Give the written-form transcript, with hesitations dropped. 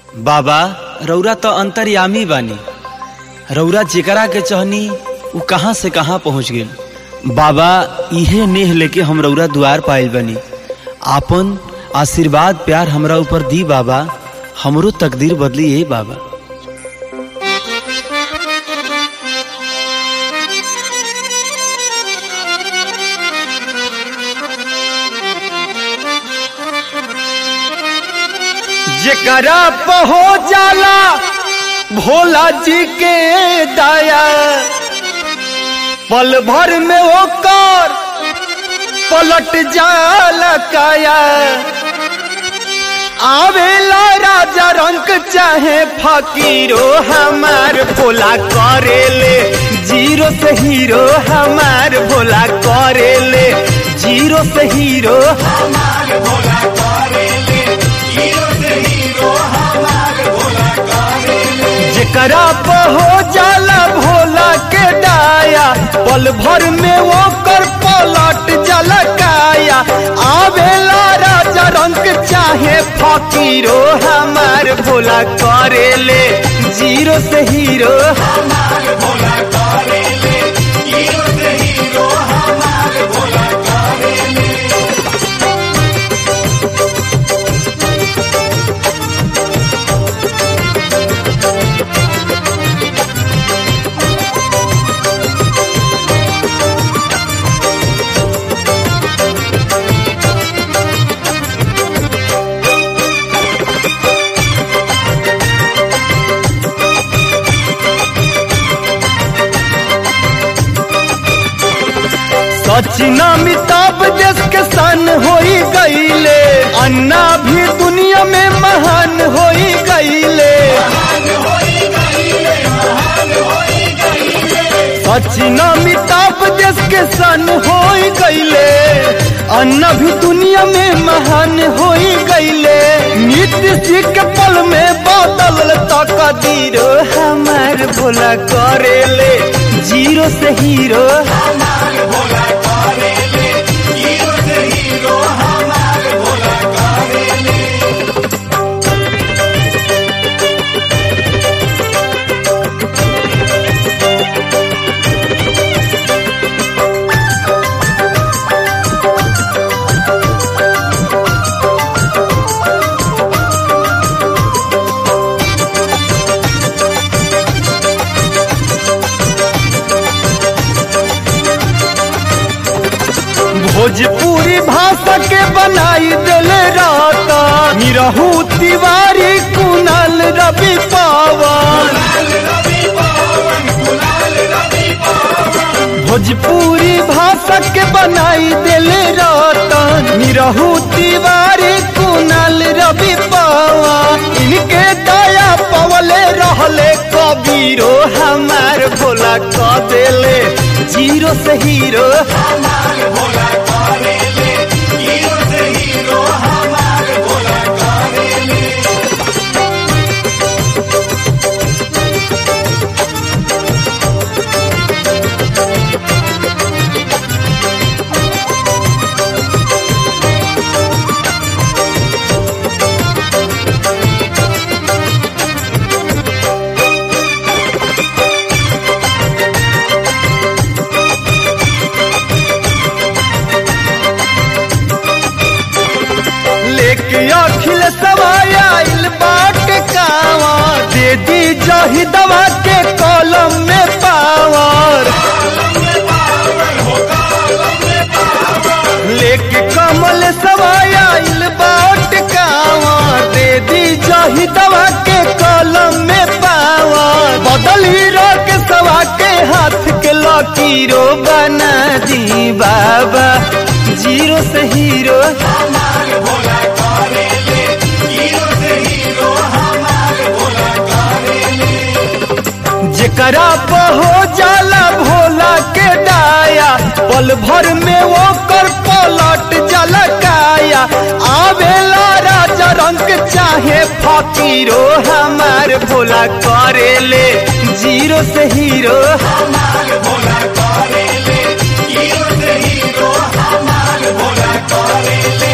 बाबा रौरा तो अंतर्यामी बानी। रौरा जेकरा के चहनी उ कहां से कहां पहुंच गेल। बाबा इहे नेह लेके हम रौरा द्वार पाइल बनी। आपन आशीर्वाद प्यार हमरा ऊपर दी बाबा, हमरो तकदीर बदली ए बाबा। जेकरा पहो जाला भोला जी के दया, पल भर में ओकर पलट जाला काया। आवेला राजा रंग चाहे फकीरो, हमार भोला करेले जीरो से हीरो। हमार भोला करेले जीरो से हीरो। हमार भोला करेले जीरो से हीरो। हमार भोला करेले जेकरा पहो जाला भोला के दाया, पल भर में वो कर पलट जाला काया। आवेला राजा रंग चाहे फकीरो, हमार भोला करेले जीरो से हीरो। हमार भोला करेले जीरो से हीरो। हमार भोला करेले सचिन अमिताभ देश के सन होई गईले, अन्ना भी दुनिया में महान होई गईले। सचिन अमिताभ देश के सन होई गईले, अन्ना भी दुनिया में महान होई गईले। नीतीश के पल में बदल तकदीर, हमार भोला करेले जीरो से हीरो। हमार भोला करेले जीरो से हीरो। हमार भोला करेले भोजपुरी भाषा के बनाई दिल राता, निरहू तिवारी कुणाल रवि पावन। भोजपुरी भाषा के बनाई दिल राता, निरहू तिवारी कुणाल रवि पावन। इनके दया पवले रहले कबीरो, हमार भोला क देले जीरो से हीरो। हमार भोला करेले जीरो से हीरो। हमार भोला करेले अखिल सवाया बाट कावा, दे दी जही दवा के कलम में पावर। लेके कमल सवाया बाट कावा, दे दी जही दवा के कलम में पावर। बदल हीरो के सवा के हाथ के लकीरो बना दी बाबा जीरो से हीरो। हमार भोला करेले जीरो से हीरो। हमार भोला करेले जेकरा पहो जाला भोला के दाया, पल भर में वो कर पलट जाला काया। आवेला राजा रंग चाहे फकीरो, हमार भोला करेले जीरो से हीरो। हमार भोला करेले जीरो से हीरो। हमार भोला करेले